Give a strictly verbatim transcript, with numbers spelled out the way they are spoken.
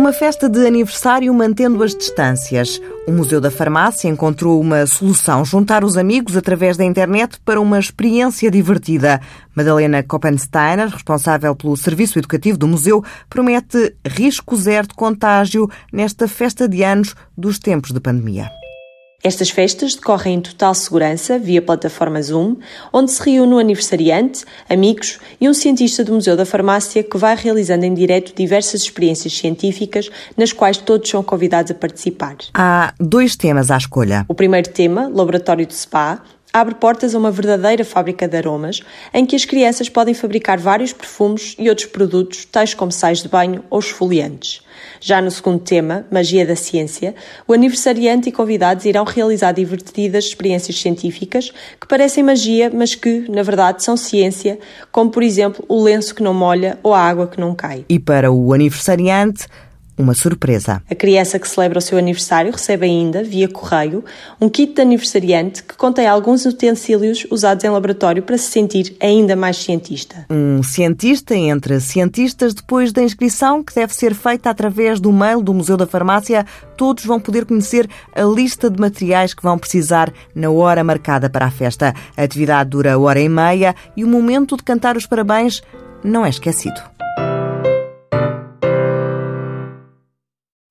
Numa festa de aniversário, mantendo as distâncias, o Museu da Farmácia encontrou uma solução: juntar os amigos através da internet para uma experiência divertida. Madalena Koppensteiner, responsável pelo serviço educativo do museu, promete risco zero de contágio nesta festa de anos dos tempos de pandemia. Estas festas decorrem em total segurança via plataforma Zoom, onde se reúne um aniversariante, amigos e um cientista do Museu da Farmácia que vai realizando em direto diversas experiências científicas nas quais todos são convidados a participar. Há dois temas à escolha. O primeiro tema, Laboratório de Spa, abre portas a uma verdadeira fábrica de aromas, em que as crianças podem fabricar vários perfumes e outros produtos, tais como sais de banho ou esfoliantes. Já no segundo tema, Magia da Ciência, o aniversariante e convidados irão realizar divertidas experiências científicas que parecem magia, mas que, na verdade, são ciência, como, por exemplo, o lenço que não molha ou a água que não cai. E para o aniversariante, uma surpresa. A criança que celebra o seu aniversário recebe ainda, via correio, um kit de aniversariante que contém alguns utensílios usados em laboratório para se sentir ainda mais cientista. Um cientista entre cientistas. Depois da inscrição, que deve ser feita através do mail do Museu da Farmácia, todos vão poder conhecer a lista de materiais que vão precisar na hora marcada para a festa. A atividade dura hora e meia e o momento de cantar os parabéns não é esquecido.